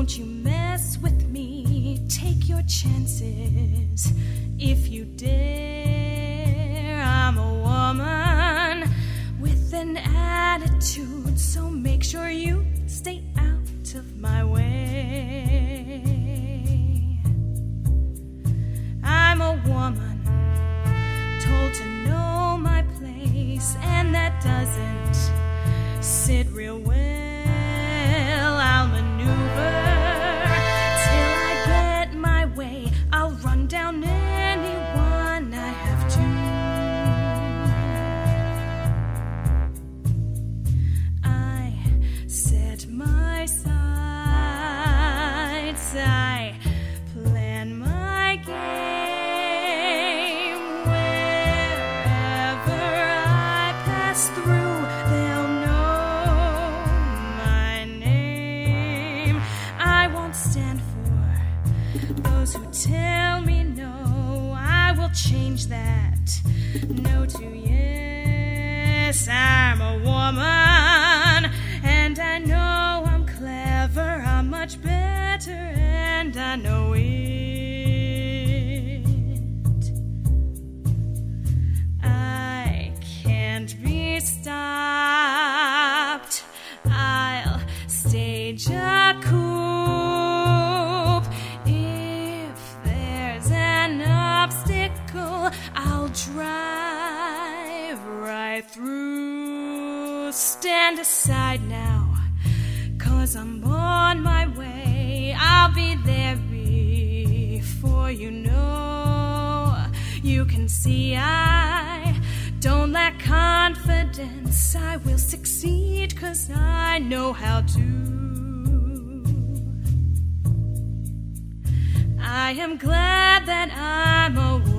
Don't you mess with me, take your chances. If you dare, I'm a woman with an attitude, so make sure you stay out of my way. I'm a woman told to know my place, and that doesn't sit real well. I'll maneuver till I get my way. I'll run down anyone I have to. I set my sights, I plan my game. Wherever I pass through, they'll know my name. I won't stand for those who tell me no. I will change that no to yes. I'm a woman, and I know I'm clever. I'm much better, and I know it. I can't be stopped. I'll stage a coup. If there's an obstacle, I'll drive right through. Stand aside now, 'cause I'm on my way. I'll be there before you know. You can see I don't lack confidence. I will succeed 'cause I know how to. I am glad that I'm a woman.